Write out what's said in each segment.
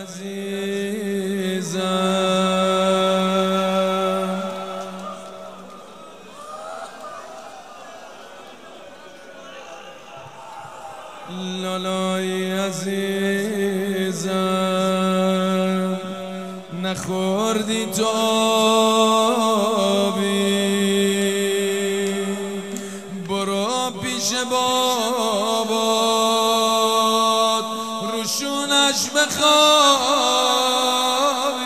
عزیزم لالای عزیزم نخوردی تو آبی برو پیش بابات روشونش بخوابی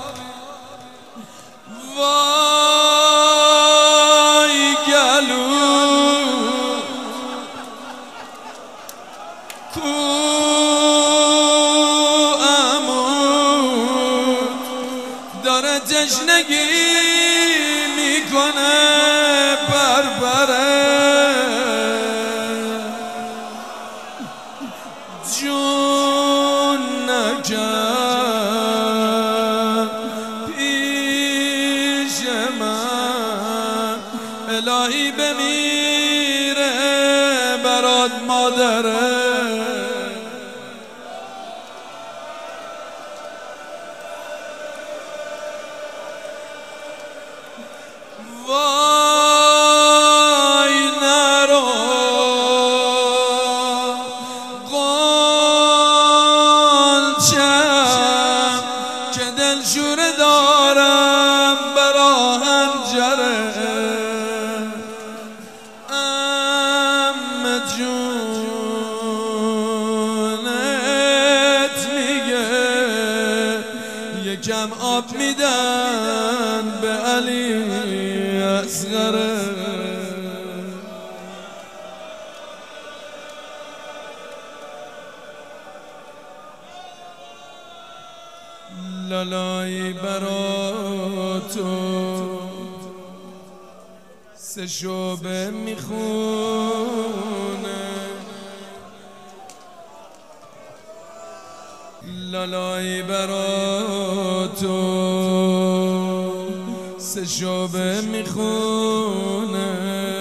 وای گلو کو عمود داره تشنگی میکنه بربره جون نکرد پیش من الهی بمیره برات مادره وای نرو قنچم که دلشوره دارم برا هنجره جونت میگه یکم آب میدن به علی اصغره لالایی برا تو سه شعبه میخونه لالایی برا تو سه شعبه میخونه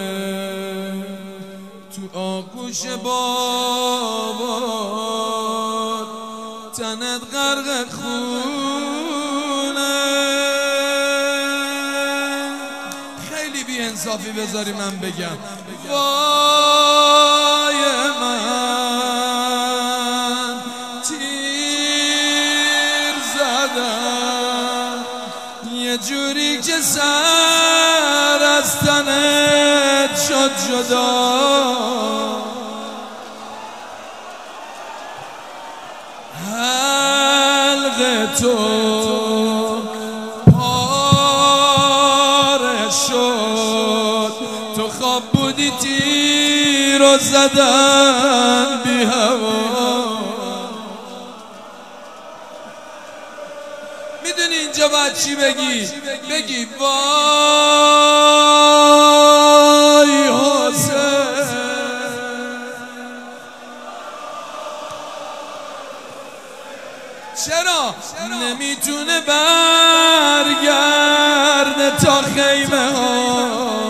تو آغوش بابات تنت غرق خونه خیلی بی انصافی بذاری من بگم وای من تیر زدم یه جوری که سر از تنت شد جدا حلق تو پاره شد تو خواب بودی تیر و زدن بی هوا میدونی اینجا باید چی بگی؟ بگی وای حسین چرا نمیتونه برگرده تا خیمه ها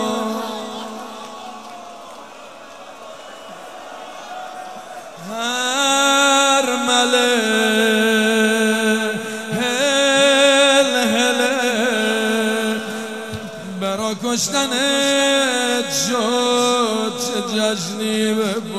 هر مله هل هله برا کشتنت شد چه جشنی به